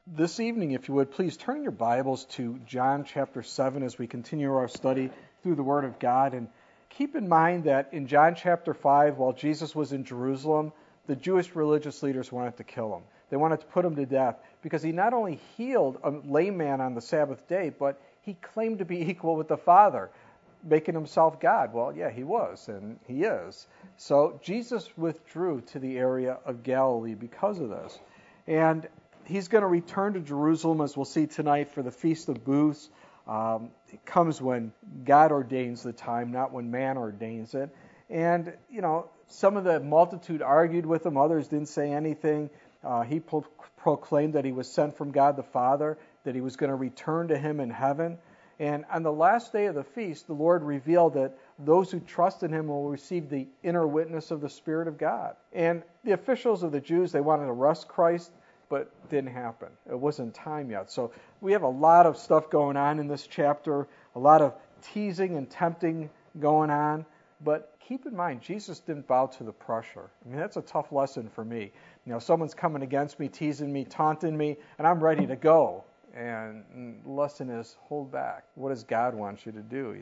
This evening, if you would, please turn your Bibles to John chapter 7 as we continue our study through the Word of God. And keep in mind that in John chapter 5, while Jesus was in Jerusalem, the Jewish religious leaders wanted to kill him. They wanted to put him to death because he not only healed a lame man on the Sabbath day, but he claimed to be equal with the Father, making himself God. Well, yeah, he was, and he is. So Jesus withdrew to the area of Galilee because of this. And he's going to return to Jerusalem, as we'll see tonight, for the Feast of Booths. It comes when God ordains the time, not when man ordains it. And, some of the multitude argued with him. Others didn't say anything. He proclaimed that he was sent from God the Father, that he was going to return to him in heaven. And on the last day of the feast, the Lord revealed that those who trust in him will receive the inner witness of the Spirit of God. And the officials of the Jews, they wanted to arrest Christ, but didn't happen. It wasn't time yet. So we have a lot of stuff going on in this chapter, a lot of teasing and tempting going on. But keep in mind, Jesus didn't bow to the pressure. I mean, that's a tough lesson for me. Someone's coming against me, teasing me, taunting me, and I'm ready to go. And the lesson is, hold back. What does God want you to do,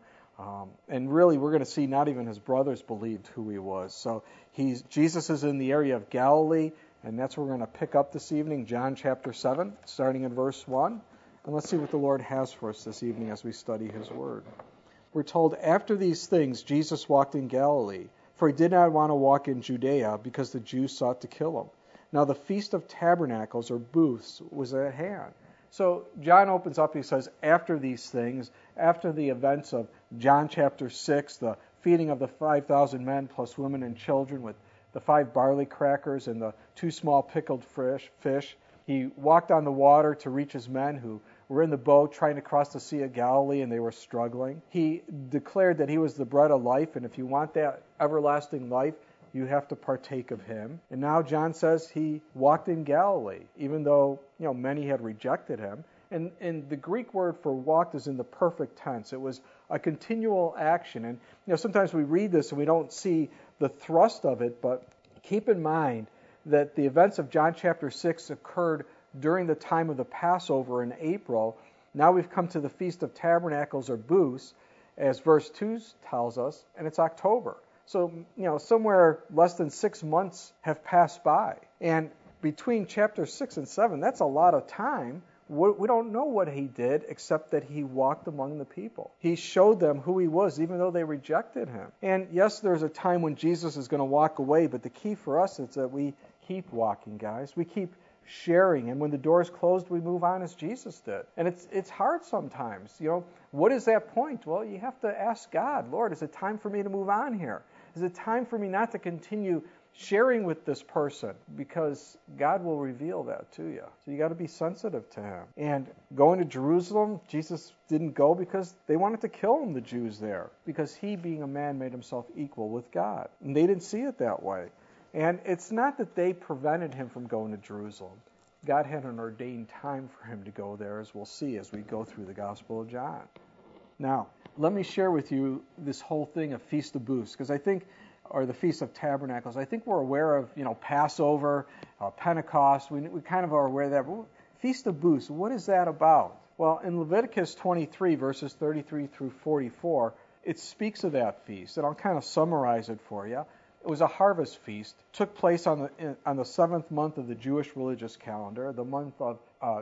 And really, we're going to see not even his brothers believed who he was. So Jesus is in the area of Galilee. And that's where we're going to pick up this evening, John chapter 7, starting in verse 1. And let's see what the Lord has for us this evening as we study his word. We're told, after these things, Jesus walked in Galilee, for he did not want to walk in Judea because the Jews sought to kill him. Now the Feast of Tabernacles, or Booths, was at hand. So John opens up, he says, after these things, after the events of John chapter 6, the feeding of the 5,000 men plus women and children with the 5 barley crackers and the 2 small pickled fish. He walked on the water to reach his men who were in the boat trying to cross the Sea of Galilee, and they were struggling. He declared that he was the bread of life, and if you want that everlasting life, you have to partake of him. And now John says he walked in Galilee, even though many had rejected him. And the Greek word for walked is in the perfect tense. It was a continual action. And sometimes we read this and we don't see the thrust of it, but keep in mind that the events of John chapter 6 occurred during the time of the Passover in April. Now we've come to the Feast of Tabernacles, or Booths, as verse 2 tells us, and it's October. So, somewhere less than 6 months have passed by. And between chapter 6 and 7, that's a lot of time. We don't know what he did except that he walked among the people. He showed them who he was, even though they rejected him. And yes, there's a time when Jesus is going to walk away, but the key for us is that we keep walking, guys. We keep sharing, and when the door's closed, we move on as Jesus did. And it's hard sometimes. What is that point? Well, you have to ask God, Lord, is it time for me to move on here? Is it time for me not to continue sharing with this person? Because God will reveal that to you. So you got to be sensitive to him. And going to Jerusalem, Jesus didn't go because they wanted to kill him, the Jews there, because he, being a man, made himself equal with God. And they didn't see it that way. And it's not that they prevented him from going to Jerusalem. God had an ordained time for him to go there, as we'll see as we go through the Gospel of John. Now, let me share with you this whole thing of Feast of Booths, because or the Feast of Tabernacles. I think we're aware of, Passover, Pentecost. We kind of are aware of that. But Feast of Booths, what is that about? Well, in Leviticus 23, verses 33 through 44, it speaks of that feast, and I'll kind of summarize it for you. It was a harvest feast. It took place on the 7th month of the Jewish religious calendar, the month of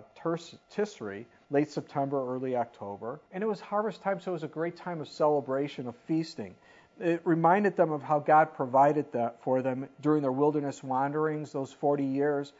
Tisri, late September, early October. And it was harvest time, so it was a great time of celebration, of feasting. It reminded them of how God provided that for them during their wilderness wanderings, those 40 years.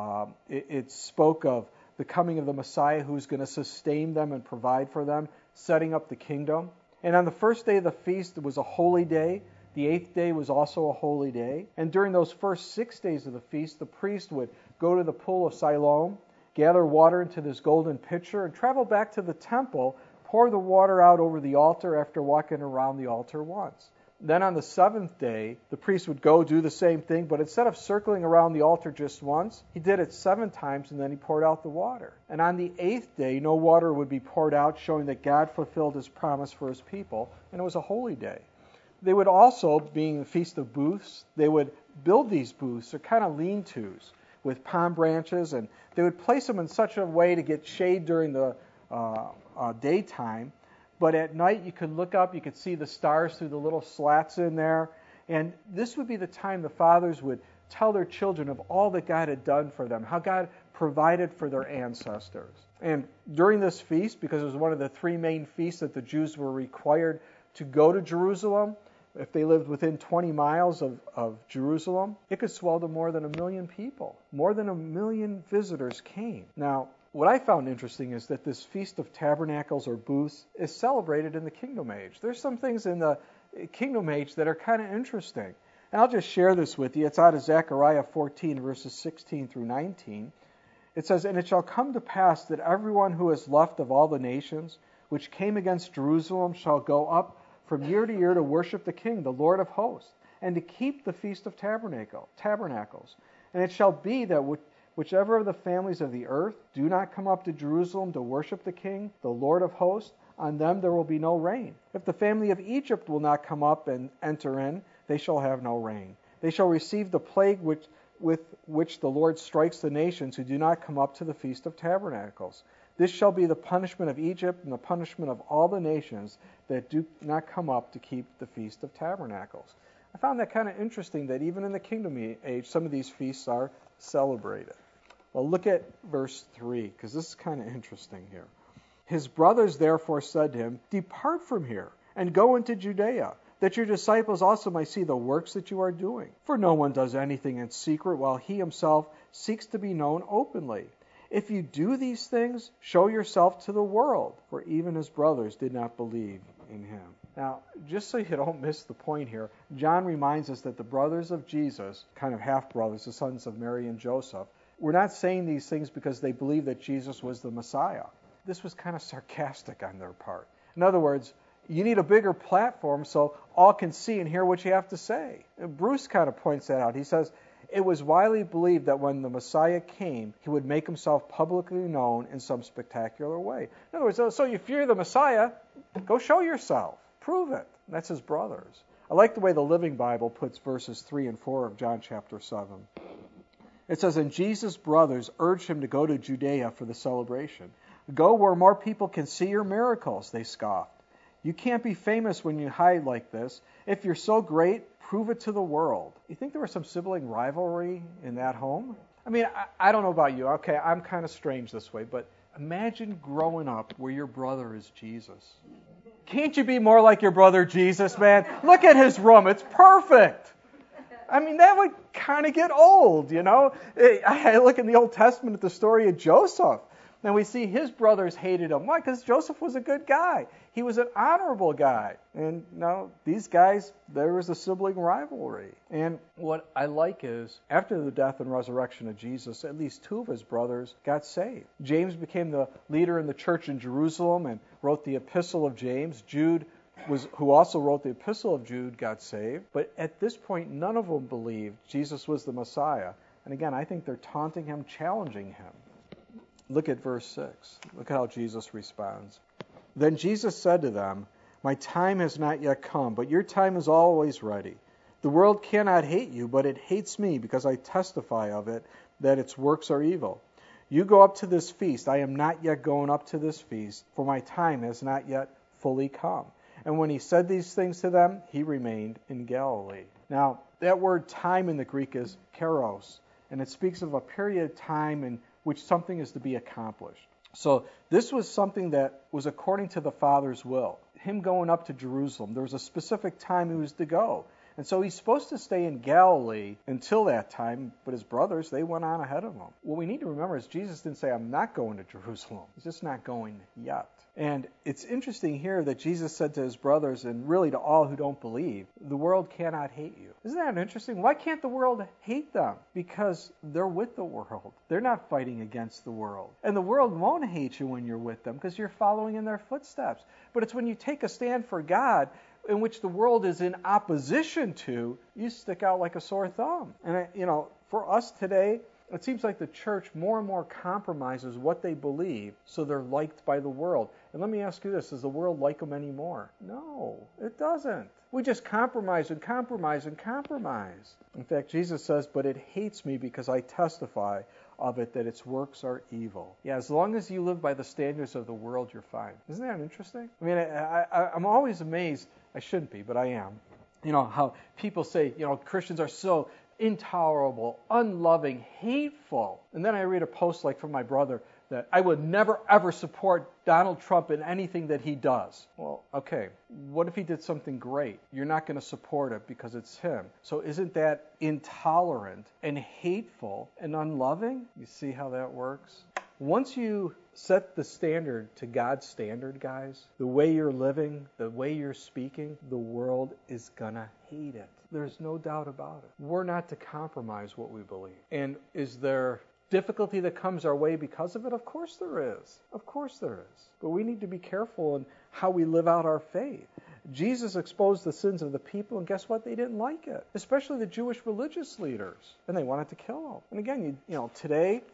It spoke of the coming of the Messiah who's going to sustain them and provide for them, setting up the kingdom. And on the first day of the feast, it was a holy day. The 8th day was also a holy day. And during those first 6 days of the feast, the priest would go to the pool of Siloam, gather water into this golden pitcher, and travel back to the temple, pour the water out over the altar after walking around the altar once. Then on the 7th day, the priest would go do the same thing, but instead of circling around the altar just once, he did it 7 times, and then he poured out the water. And on the 8th day, no water would be poured out, showing that God fulfilled his promise for his people, and it was a holy day. They would also, being the Feast of Booths, they would build these booths. They're kind of lean-tos with palm branches, and they would place them in such a way to get shade during the daytime. But at night, you could look up, you could see the stars through the little slats in there. And this would be the time the fathers would tell their children of all that God had done for them, how God provided for their ancestors. And during this feast, because it was one of the three main feasts that the Jews were required to go to Jerusalem, if they lived within 20 miles of Jerusalem, it could swell to more than 1 million people. More than 1 million visitors came. Now, what I found interesting is that this Feast of Tabernacles or Booths is celebrated in the Kingdom Age. There's some things in the Kingdom Age that are kind of interesting. And I'll just share this with you. It's out of Zechariah 14, verses 16 through 19. It says, "And it shall come to pass that everyone who is left of all the nations which came against Jerusalem shall go up from year to year to worship the King, the Lord of hosts, and to keep the Feast of Tabernacles. And it shall be that whichever of the families of the earth do not come up to Jerusalem to worship the King, the Lord of hosts, on them there will be no rain. If the family of Egypt will not come up and enter in, they shall have no rain. They shall receive the plague with which the Lord strikes the nations who do not come up to the Feast of Tabernacles. This shall be the punishment of Egypt and the punishment of all the nations that do not come up to keep the Feast of Tabernacles." I found that kind of interesting that even in the Kingdom Age, some of these feasts are celebrated. Well, look at verse 3, because this is kind of interesting here. "His brothers therefore said to him, Depart from here, and go into Judea, that your disciples also might see the works that you are doing. For no one does anything in secret, while he himself seeks to be known openly. If you do these things, show yourself to the world." For even his brothers did not believe in him. Now, just so you don't miss the point here, John reminds us that the brothers of Jesus, kind of half-brothers, the sons of Mary and Joseph, were not saying these things because they believed that Jesus was the Messiah. This was kind of sarcastic on their part. In other words, you need a bigger platform so all can see and hear what you have to say. And Bruce kind of points that out. He says, it was widely believed that when the Messiah came, he would make himself publicly known in some spectacular way. In other words, so if you're the Messiah, go show yourself. Prove it. And that's his brothers. I like the way the Living Bible puts verses 3 and 4 of John chapter 7. It says, "And Jesus' brothers urged him to go to Judea for the celebration. 'Go where more people can see your miracles,' they scoffed. 'You can't be famous when you hide like this. If you're so great, prove it to the world.'" You think there was some sibling rivalry in that home? I mean, I don't know about you. Okay, I'm kind of strange this way, but imagine growing up where your brother is Jesus. Can't you be more like your brother Jesus, man? Look at his room. It's perfect. I mean, that would kind of get old, you know. I look in the Old Testament at the story of Joseph, and we see his brothers hated him. Why? Because Joseph was a good guy. He was an honorable guy. And these guys, there was a sibling rivalry. And what I like is, after the death and resurrection of Jesus, at least 2 of his brothers got saved. James became the leader in the church in Jerusalem and wrote the Epistle of James. Jude, who also wrote the Epistle of Jude, got saved. But at this point, none of them believed Jesus was the Messiah. And again, I think they're taunting him, challenging him. Look at verse 6. Look at how Jesus responds. "Then Jesus said to them, 'My time has not yet come, but your time is always ready. The world cannot hate you, but it hates me because I testify of it that its works are evil. You go up to this feast. I am not yet going up to this feast, for my time has not yet fully come.' And when he said these things to them, he remained in Galilee." Now, that word time in the Greek is kairos, and it speaks of a period of time in which something is to be accomplished. So this was something that was according to the Father's will. Him going up to Jerusalem, there was a specific time he was to go. And so he's supposed to stay in Galilee until that time, but his brothers, they went on ahead of him. What we need to remember is Jesus didn't say, "I'm not going to Jerusalem." He's just not going yet. And it's interesting here that Jesus said to his brothers, and really to all who don't believe, the world cannot hate you. Isn't that interesting? Why can't the world hate them? Because they're with the world. They're not fighting against the world. And the world won't hate you when you're with them because you're following in their footsteps. But it's when you take a stand for God, in which the world is in opposition to, you stick out like a sore thumb. And, for us today, It seems like the church more and more compromises what they believe so they're liked by the world. And let me ask you this, does the world like them anymore? No, it doesn't. We just compromise and compromise and compromise. In fact, Jesus says, but it hates me because I testify of it that its works are evil. Yeah, as long as you live by the standards of the world, you're fine. Isn't that interesting? I mean, I'm always amazed. I shouldn't be, but I am. How people say, Christians are so intolerable, unloving, hateful. And then I read a post like from my brother that I would never ever support Donald Trump in anything that he does. Well, okay, what if he did something great? You're not going to support it because it's him. So isn't that intolerant and hateful and unloving? You see how that works? Once you set the standard to God's standard, guys, the way you're living, the way you're speaking, the world is going to hate it. There's no doubt about it. We're not to compromise what we believe. And is there difficulty that comes our way because of it? Of course there is. Of course there is. But we need to be careful in how we live out our faith. Jesus exposed the sins of the people, and guess what? They didn't like it, especially the Jewish religious leaders, and they wanted to kill him. And again, today,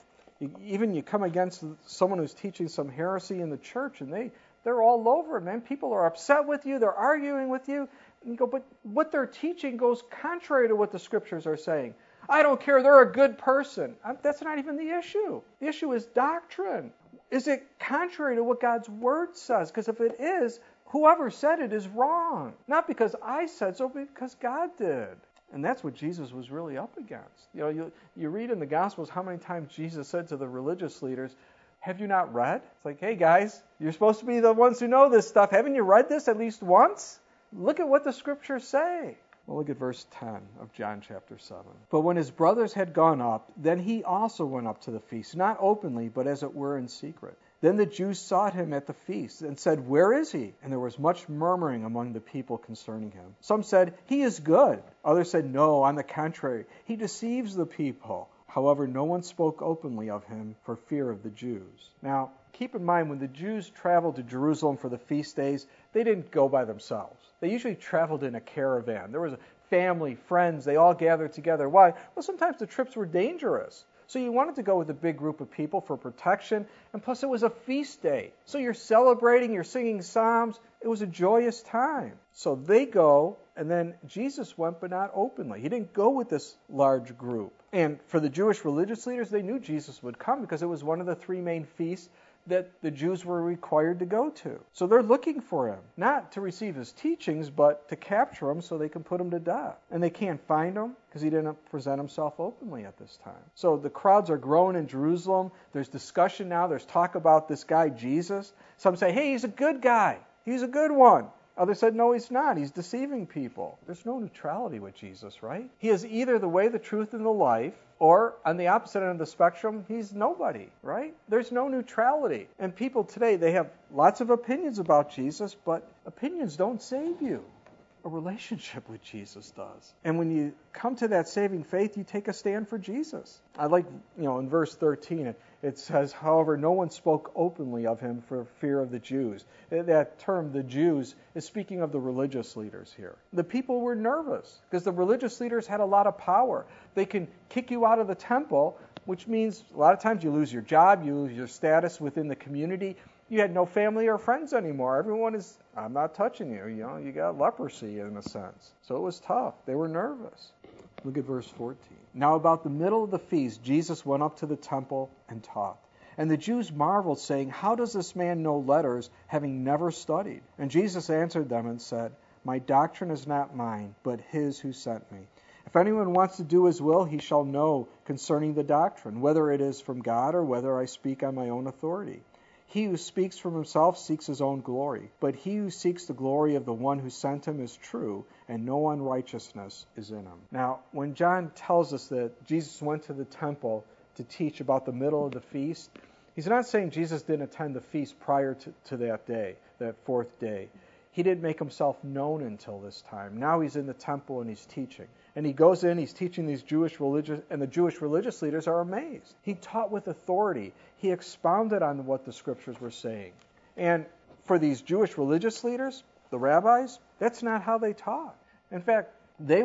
you come against someone who's teaching some heresy in the church, and they're all over it, man. People are upset with you. They're arguing with you. And you go, but what they're teaching goes contrary to what the Scriptures are saying. I don't care. They're a good person. That's not even the issue. The issue is doctrine. Is it contrary to what God's Word says? Because if it is, whoever said it is wrong. Not because I said so, but because God did. And that's what Jesus was really up against. You read in the Gospels how many times Jesus said to the religious leaders, have you not read? It's like, hey guys, you're supposed to be the ones who know this stuff. Haven't you read this at least once? Look at what the Scriptures say. Well, look at verse 10 of John chapter 7. But when his brothers had gone up, then he also went up to the feast, not openly, but as it were in secret. Then the Jews sought him at the feast and said, where is he? And there was much murmuring among the people concerning him. Some said, he is good. Others said, no, on the contrary, he deceives the people. However, no one spoke openly of him for fear of the Jews. Now, keep in mind, when the Jews traveled to Jerusalem for the feast days, they didn't go by themselves. They usually traveled in a caravan. There was a family, friends, they all gathered together. Why? Well, sometimes the trips were dangerous. So you wanted to go with a big group of people for protection, and plus it was a feast day. So you're celebrating, you're singing psalms. It was a joyous time. So they go, and then Jesus went, but not openly. He didn't go with this large group. And for the Jewish religious leaders, they knew Jesus would come because it was one of the three main feasts that the Jews were required to go to. So they're looking for him, not to receive his teachings, but to capture him so they can put him to death. And they can't find him because he didn't present himself openly at this time. So the crowds are growing in Jerusalem. There's discussion now. There's talk about this guy, Jesus. Some say, hey, he's a good guy. He's a good one. Others said, no, he's not. He's deceiving people. There's no neutrality with Jesus, right? He is either the way, the truth, and the life, or on the opposite end of the spectrum, he's nobody, right? There's no neutrality. And people today, they have lots of opinions about Jesus, but opinions don't save you. A relationship with Jesus does. And when you come to that saving faith, you take a stand for Jesus. I like, in verse 13, it says, however, no one spoke openly of him for fear of the Jews. That term, the Jews, is speaking of the religious leaders here. The people were nervous because the religious leaders had a lot of power. They can kick you out of the temple, which means a lot of times you lose your job, you lose your status within the community. You had no family or friends anymore. Everyone is, I'm not touching you. You got leprosy in a sense. So it was tough. They were nervous. Look at verse 14. Now about the middle of the feast, Jesus went up to the temple and taught. And the Jews marveled, saying, how does this man know letters, having never studied? And Jesus answered them and said, my doctrine is not mine, but his who sent me. If anyone wants to do his will, he shall know concerning the doctrine, whether it is from God or whether I speak on my own authority. He who speaks from himself seeks his own glory, but he who seeks the glory of the one who sent him is true, and no unrighteousness is in him. Now, when John tells us that Jesus went to the temple to teach about the middle of the feast, he's not saying Jesus didn't attend the feast prior to that day, that fourth day. He didn't make himself known until this time. Now he's in the temple and he's teaching. And he goes in, he's teaching these Jewish religious, and the Jewish religious leaders are amazed. He taught with authority. He expounded on what the Scriptures were saying. And for these Jewish religious leaders, the rabbis, that's not how they taught. In fact, they would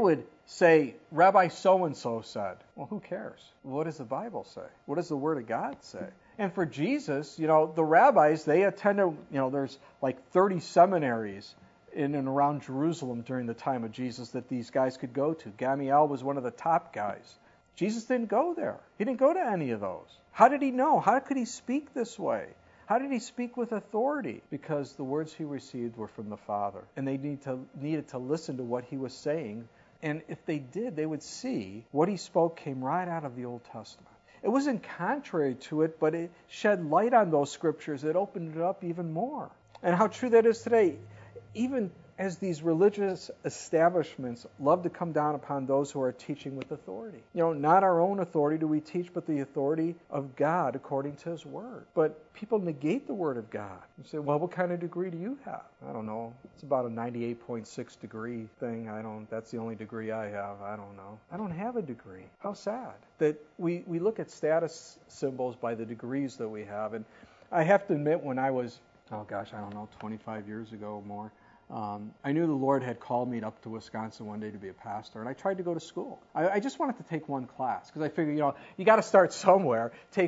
say, Rabbi so-and-so said. Well, who cares? What does the Bible say? What does the Word of God say? And for Jesus, the rabbis, they attended, there's like 30 seminaries in and around Jerusalem during the time of Jesus that these guys could go to. Gamaliel was one of the top guys. Jesus didn't go there. He didn't go to any of those. How did he know? How could he speak this way? How did he speak with authority? Because the words he received were from the Father, and they needed to listen to what he was saying. And if they did, they would see what he spoke came right out of the Old Testament. It wasn't contrary to it, but it shed light on those scriptures. It opened it up even more. And how true that is today. Even as these religious establishments love to come down upon those who are teaching with authority. Not our own authority do we teach, but the authority of God according to His Word. But people negate the Word of God. You say, well, what kind of degree do you have? I don't know. It's about a 98.6 degree thing. That's the only degree I have. I don't know. I don't have a degree. How sad that we look at status symbols by the degrees that we have. And I have to admit, when I was, 25 years ago or more, I knew the Lord had called me up to Wisconsin one day to be a pastor, and I tried to go to school. I just wanted to take one class because I figured, you got to start somewhere.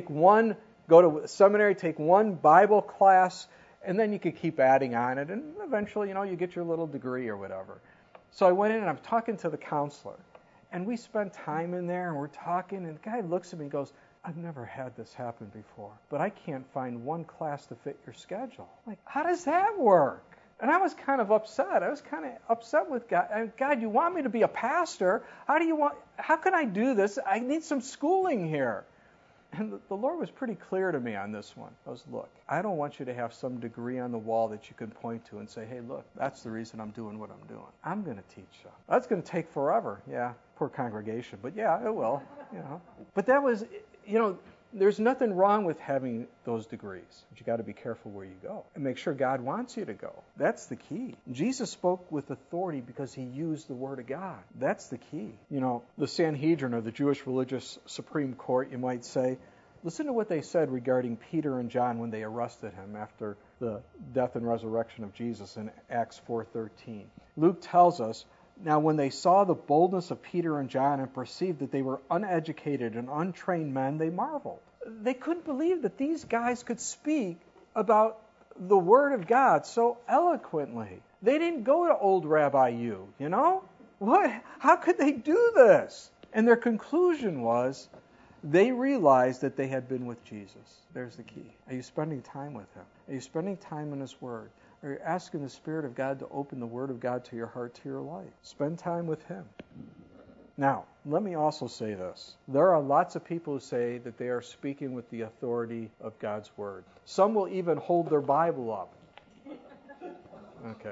Go to a seminary, take one Bible class, and then you could keep adding on it, and eventually, you get your little degree or whatever. So I went in and I'm talking to the counselor, and we spent time in there, and we're talking, and the guy looks at me and goes, I've never had this happen before, but I can't find one class to fit your schedule. Like, how does that work? And I was kind of upset. I was kind of upset with God. God, you want me to be a pastor? How can I do this? I need some schooling here. And the Lord was pretty clear to me on this one. He goes, look, I don't want you to have some degree on the wall that you can point to and say, hey, look, that's the reason I'm doing what I'm doing. I'm going to teach you. That's going to take forever. Yeah, poor congregation. But yeah, it will. But that was, there's nothing wrong with having those degrees. But you got to be careful where you go and make sure God wants you to go. That's the key. Jesus spoke with authority because he used the Word of God. That's the key. The Sanhedrin, or the Jewish religious Supreme Court, you might say, listen to what they said regarding Peter and John when they arrested him after the death and resurrection of Jesus in Acts 4:13. Luke tells us, now when they saw the boldness of Peter and John and perceived that they were uneducated and untrained men, they marveled. They couldn't believe that these guys could speak about the Word of God so eloquently. They didn't go to old Rabbi Yu, What? How could they do this? And their conclusion was, they realized that they had been with Jesus. There's the key. Are you spending time with Him? Are you spending time in His Word? Are you asking the Spirit of God to open the Word of God to your heart, to your life? Spend time with Him. Now, let me also say this. There are lots of people who say that they are speaking with the authority of God's Word. Some will even hold their Bible up. Okay.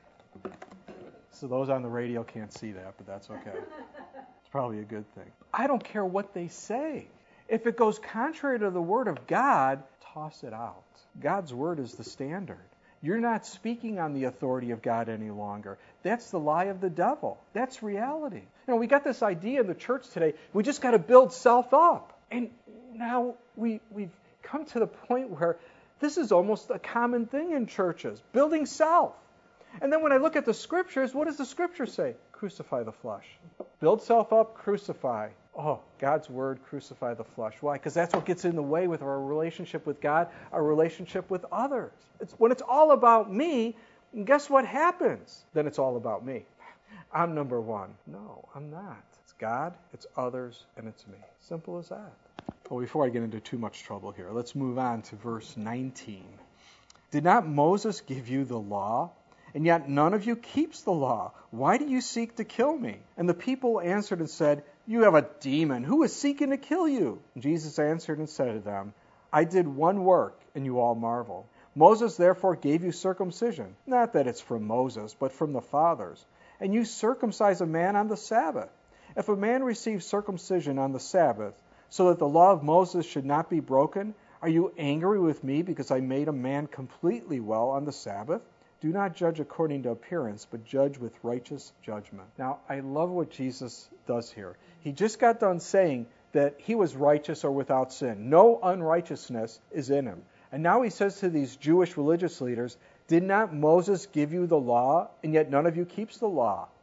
So those on the radio can't see that, but that's okay. It's probably a good thing. I don't care what they say. If it goes contrary to the Word of God, toss it out. God's Word is the standard. You're not speaking on the authority of God any longer. That's the lie of the devil. That's reality. We got this idea in the church today, we just got to build self up. And now we've come to the point where this is almost a common thing in churches, building self. And then when I look at the Scriptures, what does the Scripture say? Crucify the flesh. Build self up, crucify. Oh, God's Word, crucify the flesh. Why? Because that's what gets in the way with our relationship with God, our relationship with others. When it's all about me, guess what happens? Then it's all about me. I'm number one. No, I'm not. It's God, it's others, and it's me. Simple as that. Well, before I get into too much trouble here, let's move on to verse 19. Did not Moses give you the law? And yet none of you keeps the law. Why do you seek to kill me? And the people answered and said, you have a demon. Who is seeking to kill you? And Jesus answered and said to them, I did one work, and you all marvel. Moses therefore gave you circumcision. Not that it's from Moses, but from the fathers. And you circumcise a man on the Sabbath. If a man receives circumcision on the Sabbath, so that the law of Moses should not be broken, are you angry with me because I made a man completely well on the Sabbath? Do not judge according to appearance, but judge with righteous judgment. Now, I love what Jesus does here. He just got done saying that he was righteous or without sin. No unrighteousness is in him. And now he says to these Jewish religious leaders, did not Moses give you the law, and yet none of you keeps the law?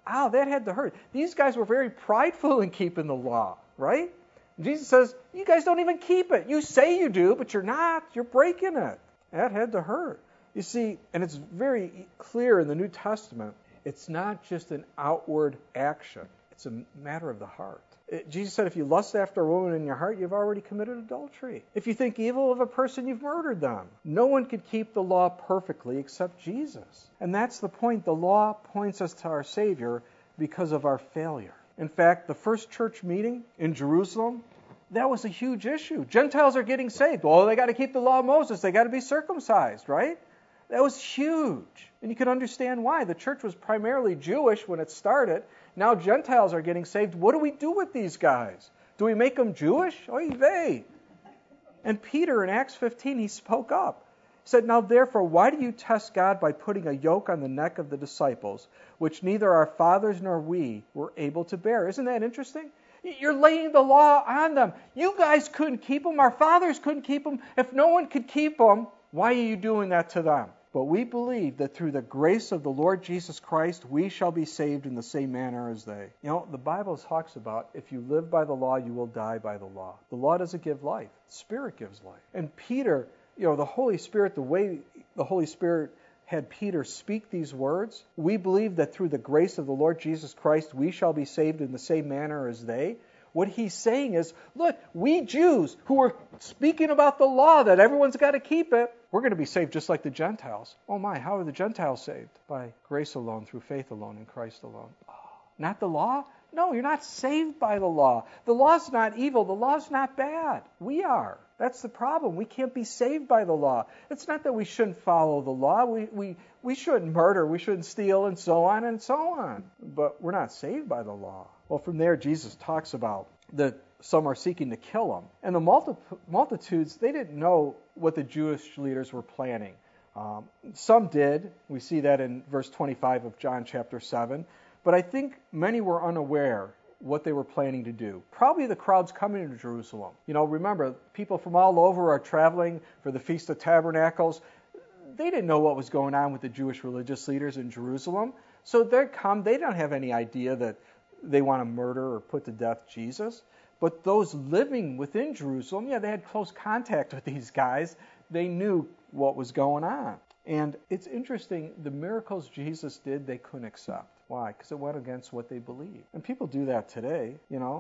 ow, that had to hurt. These guys were very prideful in keeping the law, right? Jesus says, you guys don't even keep it. You say you do, but you're not. You're breaking it. That had to hurt. You see, and it's very clear in the New Testament, it's not just an outward action. It's a matter of the heart. Jesus said, if you lust after a woman in your heart, you've already committed adultery. If you think evil of a person, you've murdered them. No one could keep the law perfectly except Jesus. And that's the point. The law points us to our Savior because of our failure. In fact, the first church meeting in Jerusalem, that was a huge issue. Gentiles are getting saved. Well, they got to keep the law of Moses. They got to be circumcised, right? That was huge. And you can understand why. The church was primarily Jewish when it started. Now Gentiles are getting saved. What do we do with these guys? Do we make them Jewish? Oy vey. And Peter in Acts 15, he spoke up. He said, now therefore, why do you test God by putting a yoke on the neck of the disciples, which neither our fathers nor we were able to bear? Isn't that interesting? You're laying the law on them. You guys couldn't keep them. Our fathers couldn't keep them. If no one could keep them, why are you doing that to them? But we believe that through the grace of the Lord Jesus Christ, we shall be saved in the same manner as they. You know, the Bible talks about if you live by the law, you will die by the law. The law doesn't give life. The Spirit gives life. And Peter, the Holy Spirit, the way the Holy Spirit had Peter speak these words, we believe that through the grace of the Lord Jesus Christ, we shall be saved in the same manner as they. What he's saying is, look, we Jews who are speaking about the law, that everyone's got to keep it, we're going to be saved just like the Gentiles. Oh my, how are the Gentiles saved? By grace alone, through faith alone, in Christ alone. Oh, not the law? No, you're not saved by the law. The law's not evil. The law's not bad. We are. That's the problem. We can't be saved by the law. It's not that we shouldn't follow the law. We shouldn't murder. We shouldn't steal and so on and so on. But we're not saved by the law. Well, from there, Jesus talks about that some are seeking to kill him. And the multitudes, they didn't know what the Jewish leaders were planning. Some did. We see that in verse 25 of John chapter 7. But I think many were unaware what they were planning to do. Probably the crowds coming to Jerusalem. Remember, people from all over are traveling for the Feast of Tabernacles. They didn't know what was going on with the Jewish religious leaders in Jerusalem. So they come. They don't have any idea that they want to murder or put to death Jesus. But those living within Jerusalem, they had close contact with these guys. They knew what was going on. And it's interesting, the miracles Jesus did, they couldn't accept. Why? Because it went against what they believed. And people do that today.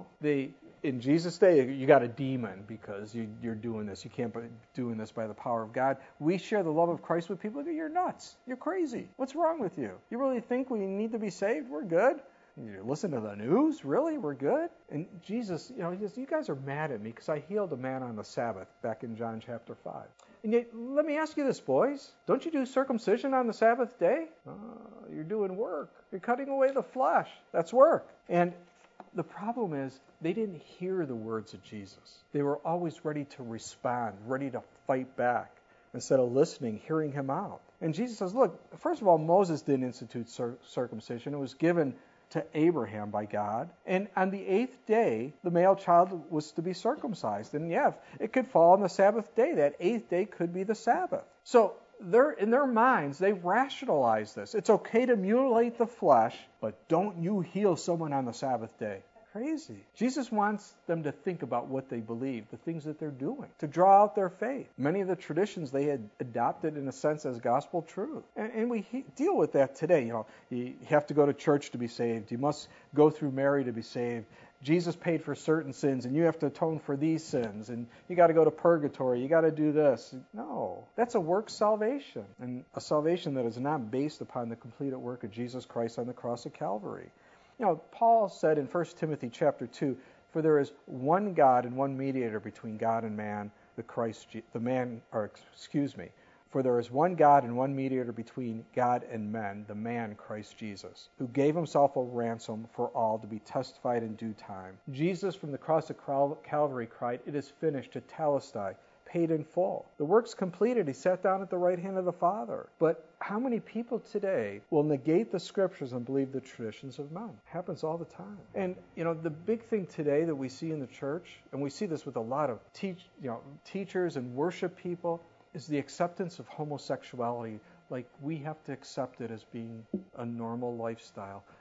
In Jesus' day, you got a demon because you're doing this. You can't be doing this by the power of God. We share the love of Christ with people. You're nuts. You're crazy. What's wrong with you? You really think we need to be saved? We're good. You listen to the news? Really? We're good? And Jesus, he says, you guys are mad at me because I healed a man on the Sabbath back in John chapter 5. And yet, let me ask you this, boys. Don't you do circumcision on the Sabbath day? You're doing work. You're cutting away the flesh. That's work. And the problem is, they didn't hear the words of Jesus. They were always ready to respond, ready to fight back, instead of listening, hearing him out. And Jesus says, look, first of all, Moses didn't institute circumcision. It was given to Abraham by God. And on the 8th day, the male child was to be circumcised. And it could fall on the Sabbath day. That 8th day could be the Sabbath. So in their minds, they rationalize this. It's okay to mutilate the flesh, but don't you heal someone on the Sabbath day. Crazy. Jesus wants them to think about what they believe, the things that they're doing, to draw out their faith. Many of the traditions they had adopted in a sense as gospel truth. And we deal with that today. You have to go to church to be saved. You must go through Mary to be saved. Jesus paid for certain sins, and you have to atone for these sins, and you got to go to purgatory. You got to do this. No, that's a work salvation, and a salvation that is not based upon the completed work of Jesus Christ on the cross of Calvary. Paul said in 1 Timothy chapter 2, for there is one God and one mediator between God and man, For there is one God and one mediator between God and men, the man Christ Jesus, who gave himself a ransom for all to be testified in due time. Jesus from the cross of Calvary cried, it is finished, tetelestai, paid in full. The work's completed. He sat down at the right hand of the Father. But how many people today will negate the scriptures and believe the traditions of men? It happens all the time. And, the big thing today that we see in the church, and we see this with a lot of teachers and worship people, is the acceptance of homosexuality. Like, we have to accept it as being a normal lifestyle.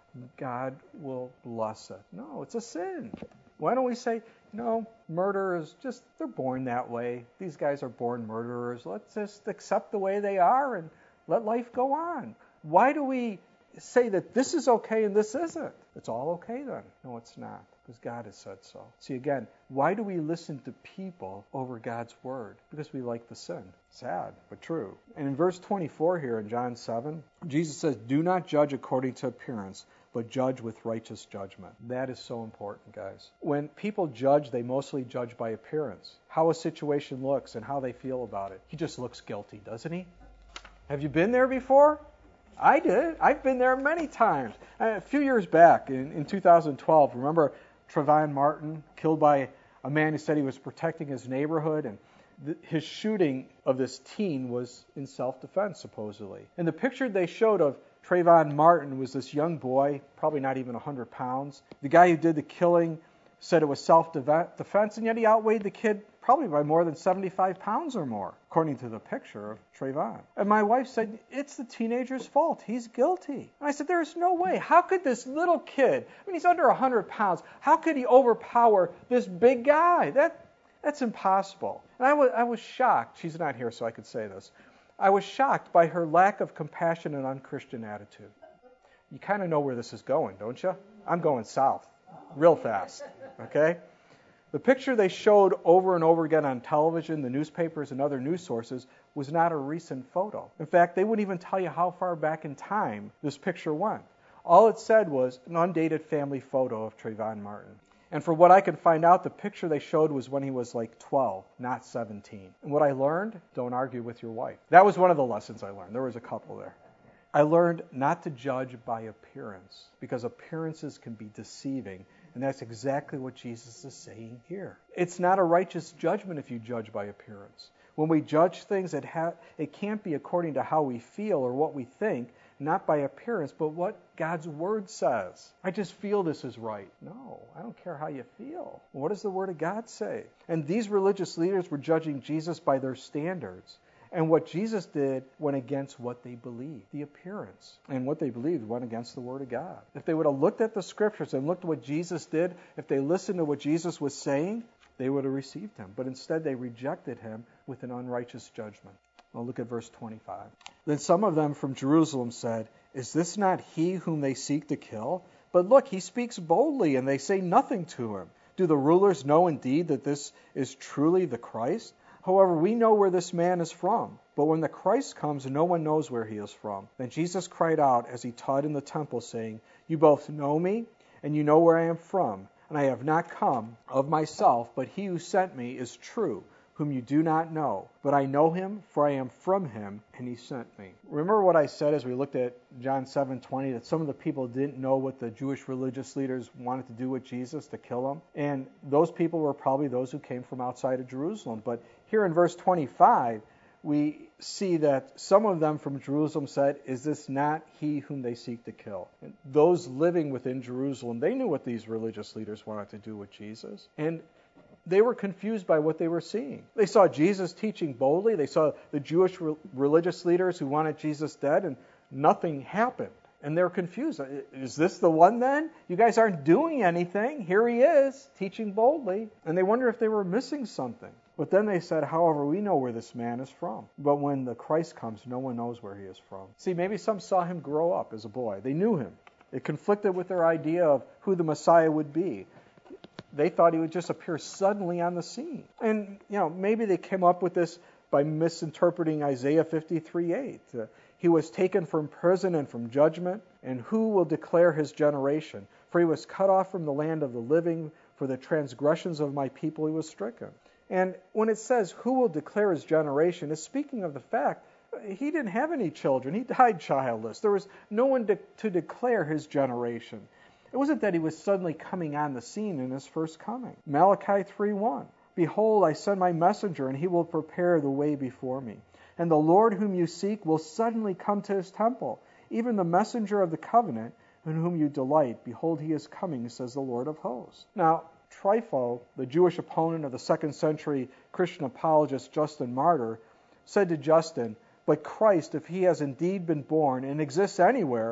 God will bless it. No, it's a sin. Why don't we say, murderers they're born that way. These guys are born murderers. Let's just accept the way they are and let life go on. Why do we say that this is okay and this isn't? It's all okay then. No, it's not, because God has said so. See, again, why do we listen to people over God's word? Because we like the sin. Sad, but true. And in verse 24 here in John 7, Jesus says, do not judge according to appearance, but judge with righteous judgment. That is so important, guys. When people judge, they mostly judge by appearance, how a situation looks and how they feel about it. He just looks guilty, doesn't he? Have you been there before? I did. I've been there many times. A few years back, in 2012, remember Trayvon Martin, killed by a man who said he was protecting his neighborhood, and his shooting of this teen was in self-defense, supposedly. And the picture they showed of Trayvon Martin was this young boy, probably not even 100 pounds. The guy who did the killing said it was self-defense, and yet he outweighed the kid probably by more than 75 pounds or more, according to the picture of Trayvon. And my wife said, it's the teenager's fault. He's guilty. And I said, there's no way. How could this little kid, he's under 100 pounds, how could he overpower this big guy? That's impossible. And I was shocked. She's not here, so I could say this. I was shocked by her lack of compassion and unchristian attitude. You kind of know where this is going, don't you? I'm going south real fast, okay? The picture they showed over and over again on television, the newspapers, and other news sources was not a recent photo. In fact, they wouldn't even tell you how far back in time this picture went. All it said was an undated family photo of Trayvon Martin. And for what I could find out, the picture they showed was when he was like 12, not 17. And what I learned, don't argue with your wife. That was one of the lessons I learned. There was a couple there. I learned not to judge by appearance, because appearances can be deceiving. And that's exactly what Jesus is saying here. It's not a righteous judgment if you judge by appearance. When we judge things, it can't be according to how we feel or what we think, not by appearance, but what God's Word says. I just feel this is right. No, I don't care how you feel. What does the Word of God say? And these religious leaders were judging Jesus by their standards. And what Jesus did went against what they believed, the appearance. And what they believed went against the Word of God. If they would have looked at the Scriptures and looked at what Jesus did, if they listened to what Jesus was saying, they would have received him. But instead they rejected him with an unrighteous judgment. Well, look at verse 25. Then some of them from Jerusalem said, is this not he whom they seek to kill? But look, he speaks boldly, and they say nothing to him. Do the rulers know indeed that this is truly the Christ? However, we know where this man is from. But when the Christ comes, no one knows where he is from. Then Jesus cried out as he taught in the temple, saying, you both know me, and you know where I am from. And I have not come of myself, but he who sent me is true, whom you do not know. But I know him, for I am from him, and he sent me. Remember what I said as we looked at John 7:20, that some of the people didn't know what the Jewish religious leaders wanted to do with Jesus, to kill him? And those people were probably those who came from outside of Jerusalem. But here in verse 25, we see that some of them from Jerusalem said, is this not he whom they seek to kill? And those living within Jerusalem, they knew what these religious leaders wanted to do with Jesus. And they were confused by what they were seeing. They saw Jesus teaching boldly. They saw the Jewish religious leaders who wanted Jesus dead, and nothing happened. And they're confused. Is this the one then? You guys aren't doing anything. Here he is, teaching boldly. And they wonder if they were missing something. But then they said, however, we know where this man is from. But when the Christ comes, no one knows where he is from. See, maybe some saw him grow up as a boy. They knew him. It conflicted with their idea of who the Messiah would be. They thought he would just appear suddenly on the scene. And, maybe they came up with this by misinterpreting Isaiah 53:8. He was taken from prison and from judgment, and who will declare his generation? For he was cut off from the land of the living, for the transgressions of my people he was stricken. And when it says, who will declare his generation, it's speaking of the fact he didn't have any children. He died childless. There was no one to declare his generation. It wasn't that he was suddenly coming on the scene in his first coming. Malachi 3:1. Behold, I send my messenger, and he will prepare the way before me. And the Lord whom you seek will suddenly come to his temple, even the messenger of the covenant, in whom you delight. Behold, he is coming, says the Lord of hosts. Now, Trypho, the Jewish opponent of the 2nd century Christian apologist Justin Martyr, said to Justin, but Christ, if he has indeed been born and exists anywhere,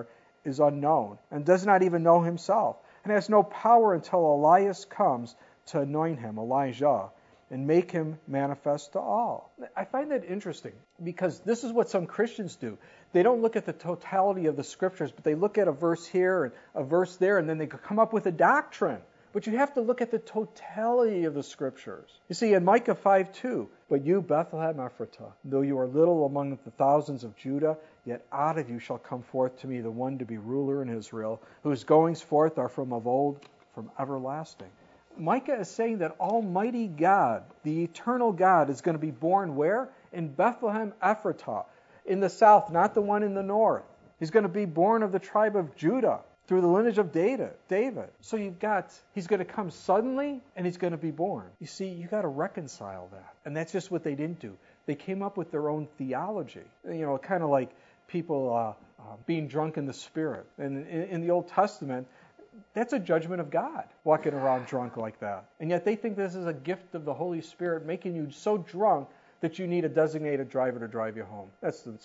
is unknown and does not even know himself, and has no power until Elias comes to anoint him, Elijah, and make him manifest to all. I find that interesting because this is what some Christians do. They don't look at the totality of the scriptures, but they look at a verse here and a verse there, and then they come up with a doctrine. But you have to look at the totality of the scriptures. You see, in Micah 5:2, but you, Bethlehem Ephratah, though you are little among the thousands of Judah, yet out of you shall come forth to me the one to be ruler in Israel, whose goings forth are from of old, from everlasting. Micah is saying that Almighty God, the eternal God, is going to be born where? In Bethlehem Ephratah, in the south, not the one in the north. He's going to be born of the tribe of Judah, through the lineage of David. So he's going to come suddenly, and he's going to be born. You see, you got to reconcile that. And that's just what they didn't do. They came up with their own theology. Kind of like people being drunk in the Spirit. And in the Old Testament, that's a judgment of God, walking around drunk like that. And yet they think this is a gift of the Holy Spirit, making you so drunk that you need a designated driver to drive you home. That's the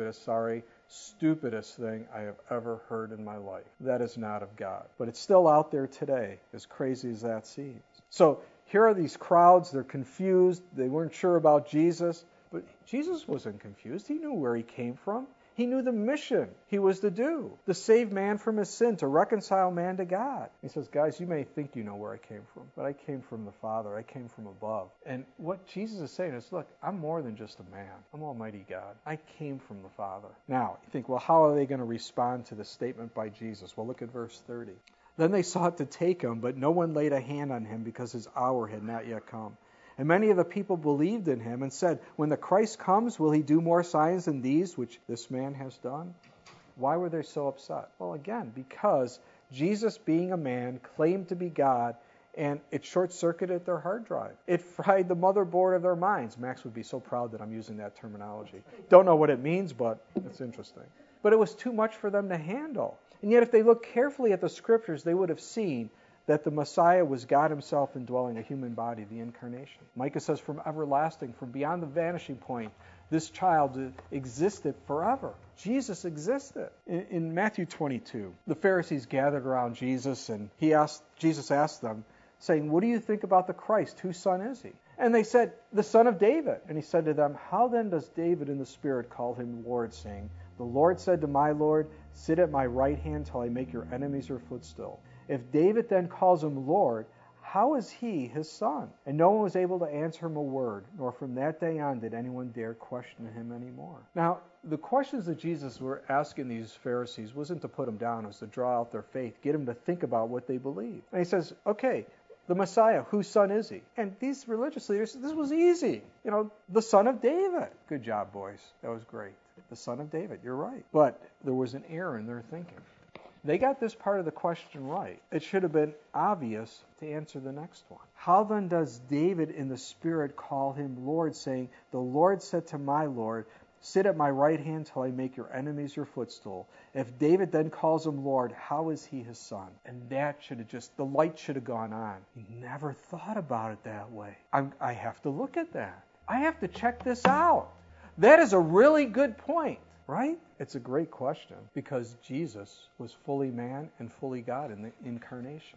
stupidest thing I have ever heard in my life. That is not of God. But it's still out there today, as crazy as that seems. So here are these crowds. They're confused. They weren't sure about Jesus. But Jesus wasn't confused. He knew where he came from. He knew the mission he was to do, to save man from his sin, to reconcile man to God. He says, guys, you may think you know where I came from, but I came from the Father. I came from above. And what Jesus is saying is, look, I'm more than just a man. I'm Almighty God. I came from the Father. Now, you think, well, how are they going to respond to the statement by Jesus? Well, look at verse 30. Then they sought to take him, but no one laid a hand on him because his hour had not yet come. And many of the people believed in him and said, when the Christ comes, will he do more signs than these which this man has done? Why were they so upset? Well, again, because Jesus, being a man, claimed to be God, and it short-circuited their hard drive. It fried the motherboard of their minds. Max would be so proud that I'm using that terminology. Don't know what it means, but it's interesting. But it was too much for them to handle. And yet, if they look carefully at the scriptures, they would have seen that the Messiah was God himself indwelling a human body, the incarnation. Micah says from everlasting, from beyond the vanishing point, this child existed forever. Jesus existed. In Matthew 22, the Pharisees gathered around Jesus, and Jesus asked them, saying, what do you think about the Christ? Whose son is he? And they said, the son of David. And he said to them, how then does David in the Spirit call him Lord, saying, the Lord said to my Lord, sit at my right hand till I make your enemies your footstool. If David then calls him Lord, how is he his son? And no one was able to answer him a word, nor from that day on did anyone dare question him anymore. Now, the questions that Jesus were asking these Pharisees wasn't to put them down, it was to draw out their faith, get them to think about what they believe. And he says, okay, the Messiah, whose son is he? And these religious leaders said, this was easy. The son of David. Good job, boys. That was great. The son of David, you're right. But there was an error in their thinking. They got this part of the question right. It should have been obvious to answer the next one. How then does David in the Spirit call him Lord, saying, the Lord said to my Lord, sit at my right hand till I make your enemies your footstool. If David then calls him Lord, how is he his son? And that should have the light should have gone on. He never thought about it that way. I have to look at that. I have to check this out. That is a really good point. Right? It's a great question because Jesus was fully man and fully God in the incarnation.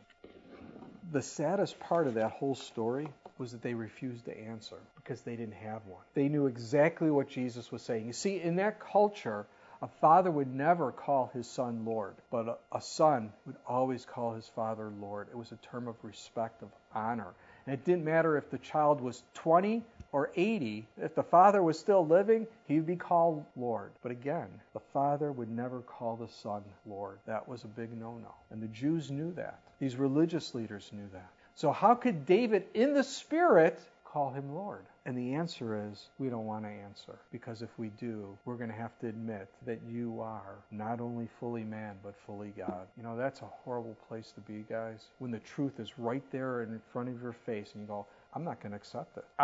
The saddest part of that whole story was that they refused to answer because they didn't have one. They knew exactly what Jesus was saying. You see, in that culture, a father would never call his son Lord, but a son would always call his father Lord. It was a term of respect, of honor. And it didn't matter if the child was 20 or 80, if the father was still living, he would be called Lord. But again, the father would never call the son Lord. That was a big no-no. And the Jews knew that. These religious leaders knew that. So how could David in the Spirit call him Lord? And the answer is, we don't want to answer. Because if we do, we're going to have to admit that you are not only fully man, but fully God. That's a horrible place to be, guys. When the truth is right there in front of your face and you go, I'm not going to accept it.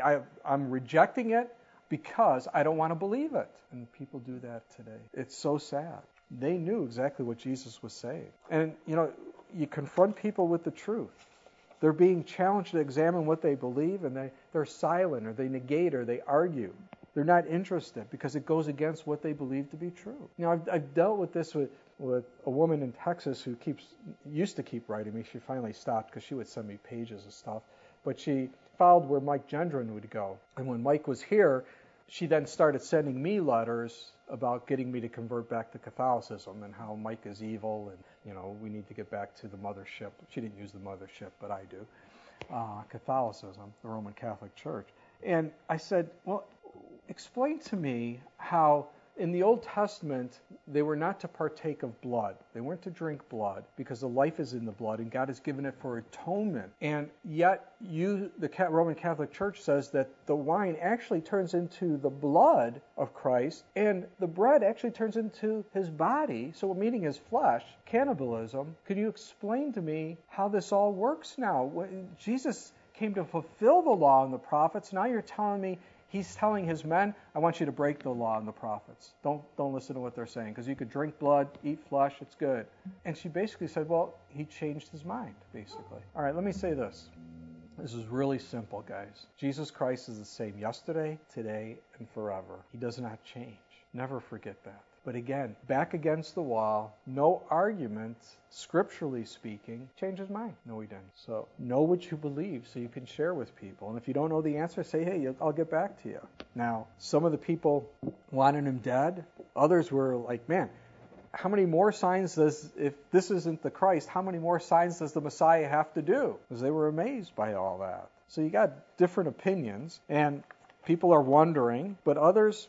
I'm rejecting it because I don't want to believe it. And people do that today. It's so sad. They knew exactly what Jesus was saying. And, you confront people with the truth. They're being challenged to examine what they believe, and they're silent, or they negate, or they argue. They're not interested because it goes against what they believe to be true. I've dealt with this with a woman in Texas who used to keep writing me. She finally stopped because she would send me pages of stuff. But she followed where Mike Gendron would go. And when Mike was here, she then started sending me letters about getting me to convert back to Catholicism and how Mike is evil and, we need to get back to the mothership. She didn't use the mothership, but I do. Catholicism, the Roman Catholic Church. And I said, well, explain to me how in the Old Testament they were not to partake of blood. They weren't to drink blood because the life is in the blood and God has given it for atonement. And yet the Roman Catholic Church says that the wine actually turns into the blood of Christ and the bread actually turns into his body, so meaning his flesh, cannibalism. Could you explain to me how this all works now? Jesus came to fulfill the law and the prophets. Now you're telling me he's telling his men, I want you to break the law and the prophets. Don't listen to what they're saying, because you could drink blood, eat flesh, it's good. And she basically said, well, he changed his mind, basically. All right, let me say this. This is really simple, guys. Jesus Christ is the same yesterday, today, and forever. He does not change. Never forget that. But again, back against the wall, no argument, scripturally speaking, change his mind. No, he didn't. So know what you believe so you can share with people. And if you don't know the answer, say, hey, I'll get back to you. Now, some of the people wanted him dead. Others were like, man, how many more signs if this isn't the Christ, how many more signs does the Messiah have to do? Because they were amazed by all that. So you got different opinions, and people are wondering, but others,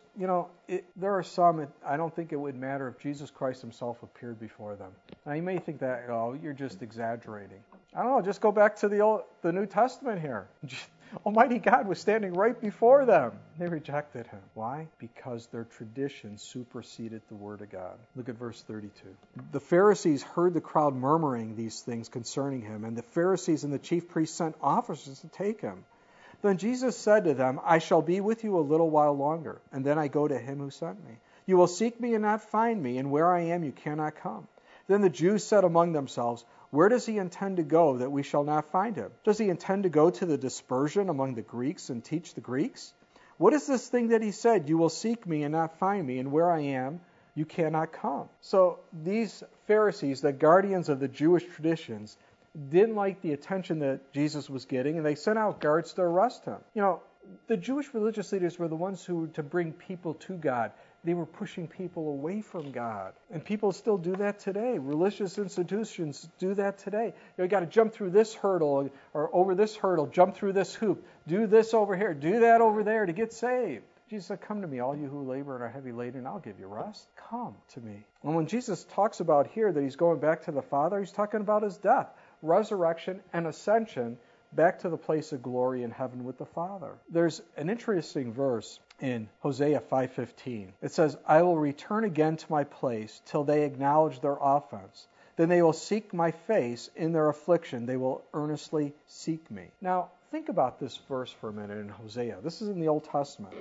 there are some, I don't think it would matter if Jesus Christ himself appeared before them. Now, you may think that, you're just exaggerating. I don't know, just go back to the New Testament here. Almighty God was standing right before them. They rejected him. Why? Because their tradition superseded the Word of God. Look at verse 32. The Pharisees heard the crowd murmuring these things concerning him, and the Pharisees and the chief priests sent officers to take him. Then Jesus said to them, I shall be with you a little while longer, and then I go to him who sent me. You will seek me and not find me, and where I am you cannot come. Then the Jews said among themselves, where does he intend to go that we shall not find him? Does he intend to go to the dispersion among the Greeks and teach the Greeks? What is this thing that he said, you will seek me and not find me, and where I am you cannot come? So these Pharisees, the guardians of the Jewish traditions, didn't like the attention that Jesus was getting, and they sent out guards to arrest him. The Jewish religious leaders were the ones who were to bring people to God. They were pushing people away from God. And people still do that today. Religious institutions do that today. You got to jump through this hurdle or over this hurdle, jump through this hoop, do this over here, do that over there to get saved. Jesus said, come to me, all you who labor and are heavy laden, I'll give you rest. Come to me. And when Jesus talks about here that he's going back to the Father, he's talking about his death, resurrection, and ascension back to the place of glory in heaven with the Father. There's an interesting verse in Hosea 5:15. It says, I will return again to my place till they acknowledge their offense. Then they will seek my face in their affliction. They will earnestly seek me. Now, think about this verse for a minute in Hosea. This is in the Old Testament.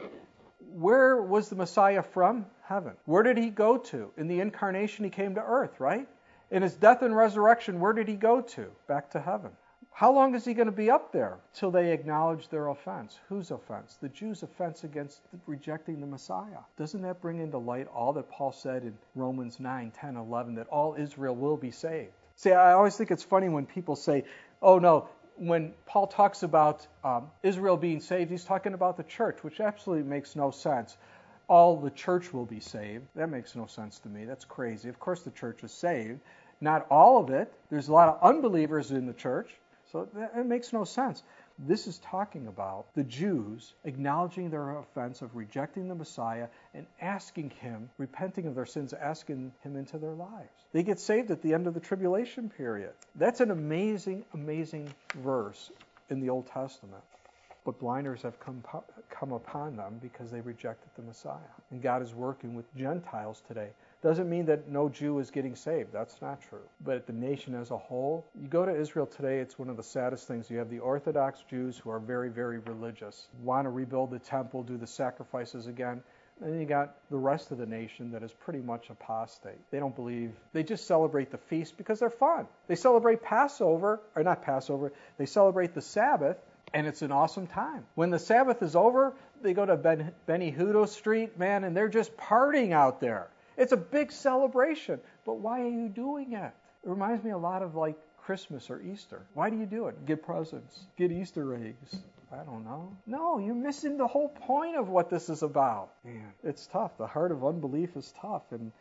Where was the Messiah from? Heaven. Where did he go to? In the incarnation, he came to earth, right? In his death and resurrection, where did he go to? Back to heaven. How long is he going to be up there? Till they acknowledge their offense. Whose offense? The Jews' offense against rejecting the Messiah. Doesn't that bring into light all that Paul said in Romans 9, 10, 11, that all Israel will be saved? See, I always think it's funny when people say, oh no, when Paul talks about Israel being saved, he's talking about the church, which absolutely makes no sense. All the church will be saved. That makes no sense to me. That's crazy. Of course the church is saved. Not all of it. There's a lot of unbelievers in the church. So it makes no sense. This is talking about the Jews acknowledging their offense of rejecting the Messiah and asking him, repenting of their sins, asking him into their lives. They get saved at the end of the tribulation period. That's an amazing, amazing verse in the Old Testament. But blinders have come upon them because they rejected the Messiah. And God is working with Gentiles today. Doesn't mean that no Jew is getting saved. That's not true. But the nation as a whole, you go to Israel today, it's one of the saddest things. You have the Orthodox Jews who are very, very religious, want to rebuild the temple, do the sacrifices again. And then you got the rest of the nation that is pretty much apostate. They don't believe. They just celebrate the feast because they're fun. They celebrate Passover, or not Passover, they celebrate the Sabbath, and it's an awesome time. When the Sabbath is over, they go to Benihudo Street, man, and they're just partying out there. It's a big celebration. But why are you doing it? It reminds me a lot of like Christmas or Easter. Why do you do it? Get presents. Get Easter eggs. I don't know. No, you're missing the whole point of what this is about. Man, it's tough. The heart of unbelief is tough. And,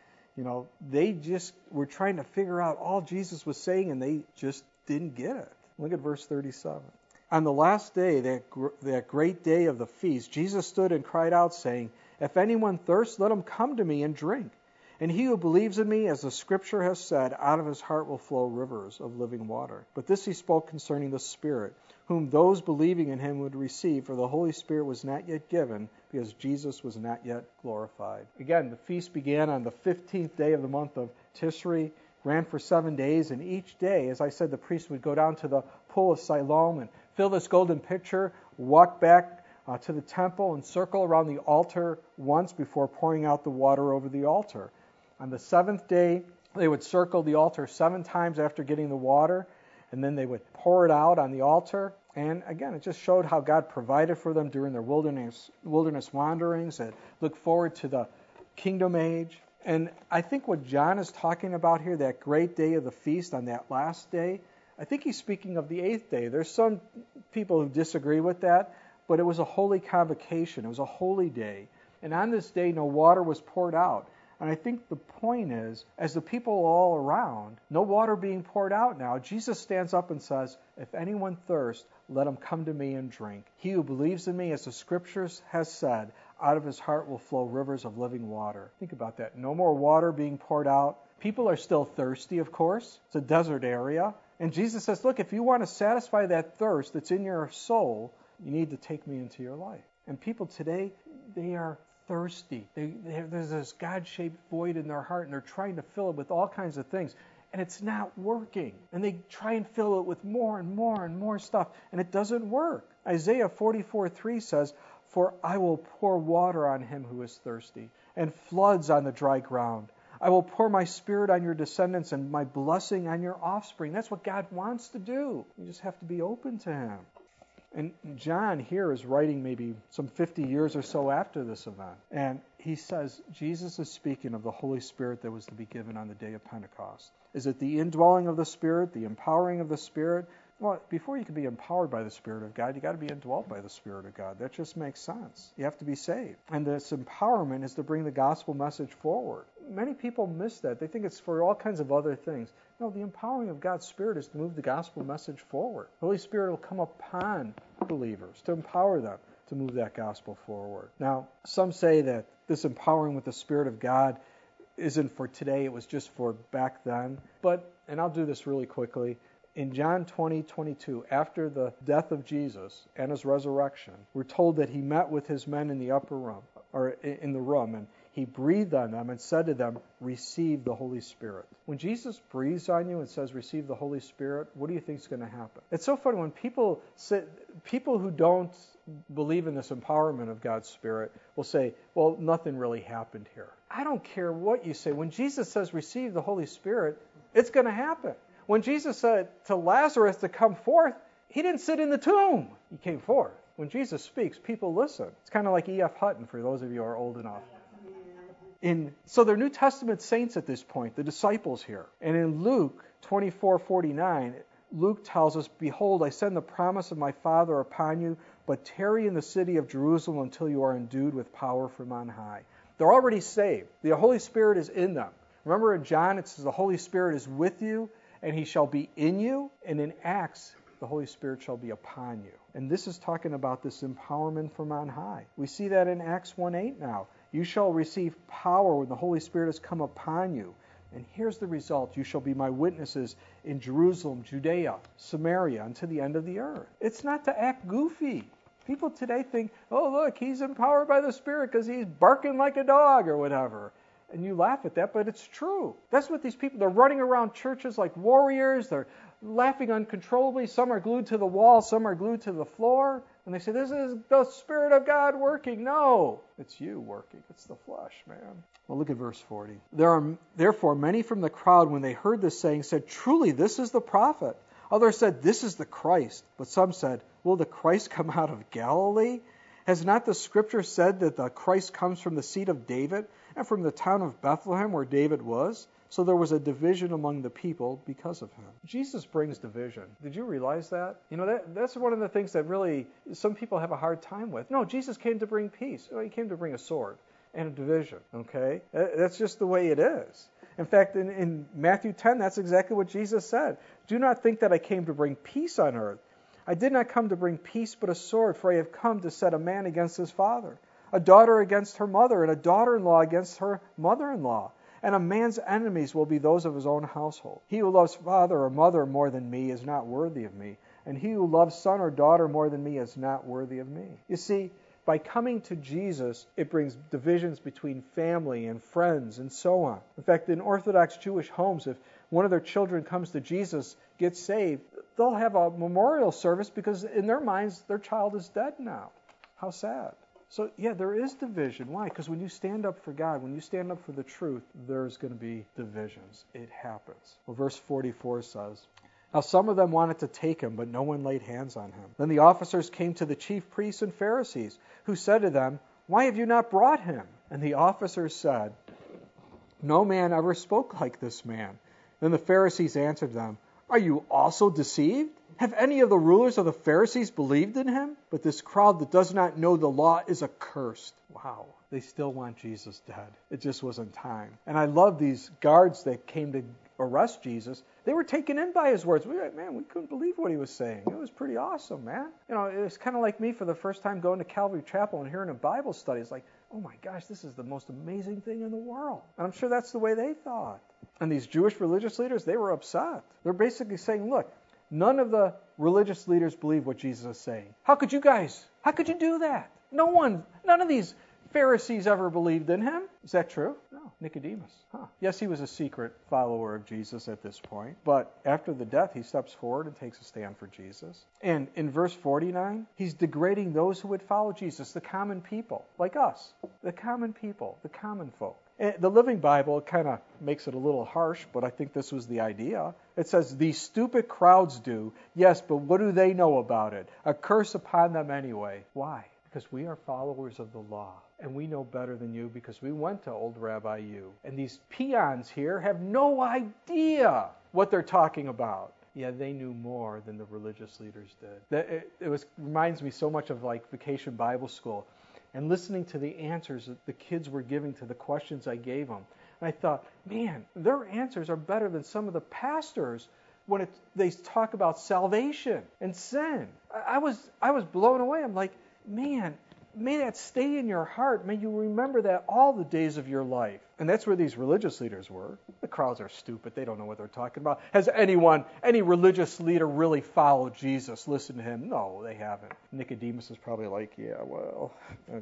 they just were trying to figure out all Jesus was saying, and they just didn't get it. Look at verse 37. On the last day, that great day of the feast, Jesus stood and cried out, saying, "If anyone thirsts, let him come to me and drink. And he who believes in me, as the Scripture has said, out of his heart will flow rivers of living water." But this he spoke concerning the Spirit, whom those believing in him would receive, for the Holy Spirit was not yet given, because Jesus was not yet glorified. Again, the feast began on the 15th day of the month of Tishrei, ran for 7 days, and each day, as I said, the priest would go down to the pool of Siloam and fill this golden pitcher, walk back to the temple, and circle around the altar once before pouring out the water over the altar. On the 7th day, they would circle the altar 7 times after getting the water, and then they would pour it out on the altar. And again, it just showed how God provided for them during their wilderness wanderings, and look forward to the kingdom age. And I think what John is talking about here, that great day of the feast on that last day, I think he's speaking of the 8th day. There's some people who disagree with that, but it was a holy convocation. It was a holy day. And on this day, no water was poured out. And I think the point is, as the people all around, no water being poured out now, Jesus stands up and says, "If anyone thirsts, let him come to me and drink. He who believes in me, as the Scriptures has said, out of his heart will flow rivers of living water." Think about that. No more water being poured out. People are still thirsty, of course. It's a desert area. And Jesus says, look, if you want to satisfy that thirst that's in your soul, you need to take me into your life. And people today, they are thirsty. There's this God-shaped void in their heart, and they're trying to fill it with all kinds of things. And it's not working. And they try and fill it with more and more and more stuff, and it doesn't work. Isaiah 44:3 says, "For I will pour water on him who is thirsty, and floods on the dry ground. I will pour my Spirit on your descendants and my blessing on your offspring." That's what God wants to do. You just have to be open to him. And John here is writing maybe some 50 years or so after this event. And he says Jesus is speaking of the Holy Spirit that was to be given on the day of Pentecost. Is it the indwelling of the Spirit, the empowering of the Spirit? Well, before you can be empowered by the Spirit of God, you got to be indwelt by the Spirit of God. That just makes sense. You have to be saved. And this empowerment is to bring the gospel message forward. Many people miss that. They think it's for all kinds of other things. No, the empowering of God's Spirit is to move the gospel message forward. The Holy Spirit will come upon believers to empower them to move that gospel forward. Now, some say that this empowering with the Spirit of God isn't for today, it was just for back then. But, and I'll do this really quickly, in John 20:22, after the death of Jesus and his resurrection, we're told that he met with his men in the upper room, or in the room, and he breathed on them and said to them, "Receive the Holy Spirit." When Jesus breathes on you and says, "Receive the Holy Spirit," what do you think is going to happen? It's so funny when people who don't believe in this empowerment of God's Spirit will say, "Well, nothing really happened here." I don't care what you say. When Jesus says, "Receive the Holy Spirit," it's going to happen. When Jesus said to Lazarus to come forth, he didn't sit in the tomb. He came forth. When Jesus speaks, people listen. It's kind of like E.F. Hutton, for those of you who are old enough. So they're New Testament saints at this point, the disciples here. And in Luke 24:49, Luke tells us, "Behold, I send the promise of my Father upon you, but tarry in the city of Jerusalem until you are endued with power from on high." They're already saved. The Holy Spirit is in them. Remember in John, it says the Holy Spirit is with you, and he shall be in you. And in Acts, the Holy Spirit shall be upon you. And this is talking about this empowerment from on high. We see that in Acts 1:8 now. You shall receive power when the Holy Spirit has come upon you. And here's the result. You shall be my witnesses in Jerusalem, Judea, Samaria, unto the end of the earth. It's not to act goofy. People today think, oh, look, he's empowered by the Spirit because he's barking like a dog or whatever. And you laugh at that, but it's true. That's what these people, they're running around churches like warriors. They're laughing uncontrollably. Some are glued to the wall. Some are glued to the floor. And they say, this is the Spirit of God working. No, it's you working. It's the flesh, man. Well, look at verse 40. There are therefore many from the crowd, when they heard this saying, said, "Truly, this is the prophet." Others said, "This is the Christ." But some said, "Will the Christ come out of Galilee? Has not the Scripture said that the Christ comes from the seed of David and from the town of Bethlehem where David was? So there was a division among the people because of him. Jesus brings division. Did you realize that? That's one of the things that really some people have a hard time with. No, Jesus came to bring peace. He came to bring a sword and a division. Okay? That's just the way it is. In fact, in Matthew 10, that's exactly what Jesus said. Do not think that I came to bring peace on earth. I did not come to bring peace but a sword, for I have come to set a man against his father, a daughter against her mother, and a daughter-in-law against her mother-in-law. And a man's enemies will be those of his own household. He who loves father or mother more than me is not worthy of me, and he who loves son or daughter more than me is not worthy of me. You see, by coming to Jesus, it brings divisions between family and friends and so on. In fact, in Orthodox Jewish homes, if one of their children comes to Jesus, gets saved, they'll have a memorial service because in their minds, their child is dead now. How sad. So, yeah, there is division. Why? Because when you stand up for God, when you stand up for the truth, there's going to be divisions. It happens. Well, verse 44 says, Now some of them wanted to take him, but no one laid hands on him. Then the officers came to the chief priests and Pharisees, who said to them, Why have you not brought him? And the officers said, No man ever spoke like this man. Then the Pharisees answered them, Are you also deceived? Have any of the rulers of the Pharisees believed in him? But this crowd that does not know the law is accursed. Wow. They still want Jesus dead. It just wasn't time. And I love these guards that came to arrest Jesus. They were taken in by his words. We couldn't believe what he was saying. It was pretty awesome, man. It was kind of like me for the first time going to Calvary Chapel and hearing a Bible study. It's like, oh my gosh, this is the most amazing thing in the world. And I'm sure that's the way they thought. And these Jewish religious leaders, they were upset. They're basically saying, look, none of the religious leaders believe what Jesus is saying. How could you do that? None of these Pharisees ever believed in him. Is that true? No. Nicodemus. Yes, he was a secret follower of Jesus at this point, but after the death, he steps forward and takes a stand for Jesus. And in verse 49, he's degrading those who would follow Jesus, the common people, like us, the common people, the common folk. And the Living Bible kind of makes it a little harsh, but I think this was the idea. It says, these stupid crowds do. Yes, but what do they know about it? A curse upon them anyway. Why? Because we are followers of the law, and we know better than you because we went to old Rabbi Yu. And these peons here have no idea what they're talking about. Yeah, they knew more than the religious leaders did. It reminds me so much of like Vacation Bible School and listening to the answers that the kids were giving to the questions I gave them. And I thought, man, their answers are better than some of the pastors when they talk about salvation and sin. I was blown away. I'm like, man, may that stay in your heart. May you remember that all the days of your life. And that's where these religious leaders were. The crowds are stupid. They don't know what they're talking about. Has any religious leader really followed Jesus? Listen to him. No, they haven't. Nicodemus is probably like, yeah, well,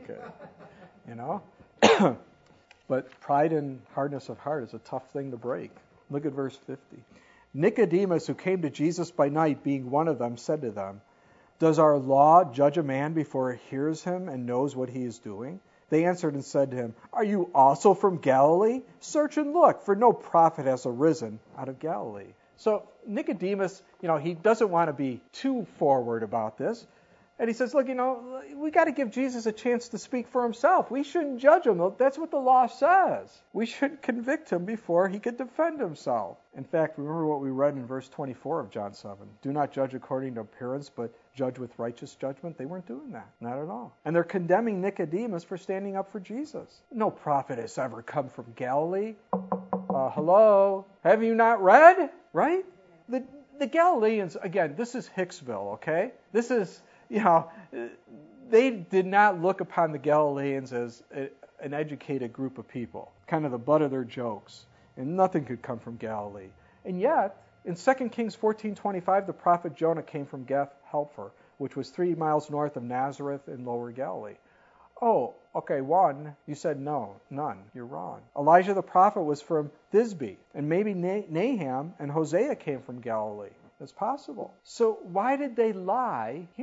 okay. But pride and hardness of heart is a tough thing to break. Look at verse 50. Nicodemus, who came to Jesus by night, being one of them, said to them, Does our law judge a man before it hears him and knows what he is doing? They answered and said to him, Are you also from Galilee? Search and look, for no prophet has arisen out of Galilee. So Nicodemus, he doesn't want to be too forward about this. And he says, look, we got to give Jesus a chance to speak for himself. We shouldn't judge him. That's what the law says. We should convict him before he could defend himself. In fact, remember what we read in verse 24 of John 7. Do not judge according to appearance, but judge with righteous judgment. They weren't doing that. Not at all. And they're condemning Nicodemus for standing up for Jesus. No prophet has ever come from Galilee. Hello? Have you not read? Right? The Galileans, again, this is Hicksville, okay? This is... they did not look upon the Galileans as an educated group of people, kind of the butt of their jokes, and nothing could come from Galilee. And yet, in 2 Kings 14:25, the prophet Jonah came from Gath Helfer, which was 3 miles north of Nazareth in Lower Galilee. Oh, okay, one, you said no, none, you're wrong. Elijah the prophet was from Thisbe, and maybe Nahum and Hosea came from Galilee. It's possible. So why did they lie here?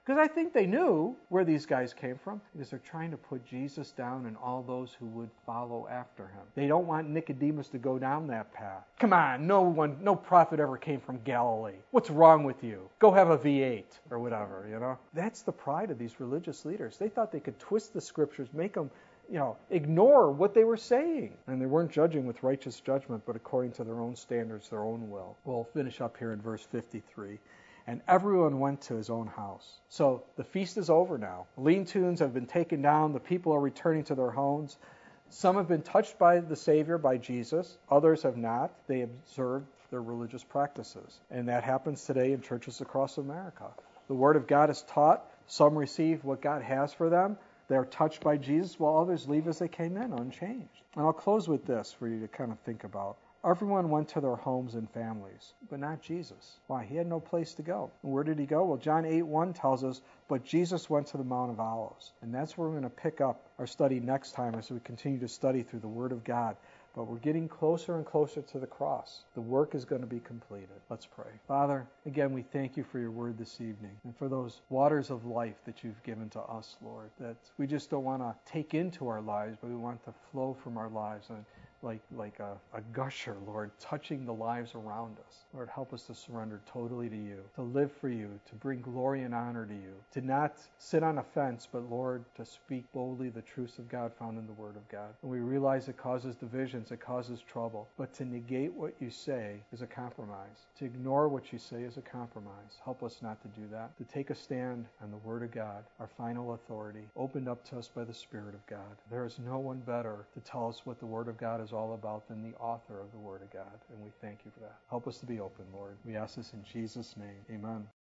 Because I think they knew where these guys came from, because they're trying to put Jesus down and all those who would follow after him. They don't want Nicodemus to go down that path. Come on, no prophet ever came from Galilee. What's wrong with you? Go have a V8 or whatever, you know? That's the pride of these religious leaders. They thought they could twist the scriptures, make them, ignore what they were saying. And they weren't judging with righteous judgment, but according to their own standards, their own will. We'll finish up here in verse 53. And everyone went to his own house. So the feast is over now. Lean-tos have been taken down. The people are returning to their homes. Some have been touched by the Savior, by Jesus. Others have not. They observed their religious practices. And that happens today in churches across America. The Word of God is taught. Some receive what God has for them. They're touched by Jesus, while others leave as they came in, unchanged. And I'll close with this for you to kind of think about. Everyone went to their homes and families, but not Jesus. Why? He had no place to go. And where did he go? Well, John 8:1 tells us, but Jesus went to the Mount of Olives. And that's where we're going to pick up our study next time as we continue to study through the Word of God. But we're getting closer and closer to the cross. The work is going to be completed. Let's pray. Father, again, we thank you for your word this evening and for those waters of life that you've given to us, Lord, that we just don't want to take into our lives, but we want to flow from our lives and like a gusher, Lord, touching the lives around us. Lord, help us to surrender totally to you, to live for you, to bring glory and honor to you, to not sit on a fence, but, Lord, to speak boldly the truths of God found in the Word of God. And we realize it causes divisions, it causes trouble, but to negate what you say is a compromise. To ignore what you say is a compromise. Help us not to do that, to take a stand on the Word of God, our final authority, opened up to us by the Spirit of God. There is no one better to tell us what the Word of God is all about than the author of the Word of God, and we thank you for that. Help us to be open, Lord. We ask this in Jesus' name. Amen.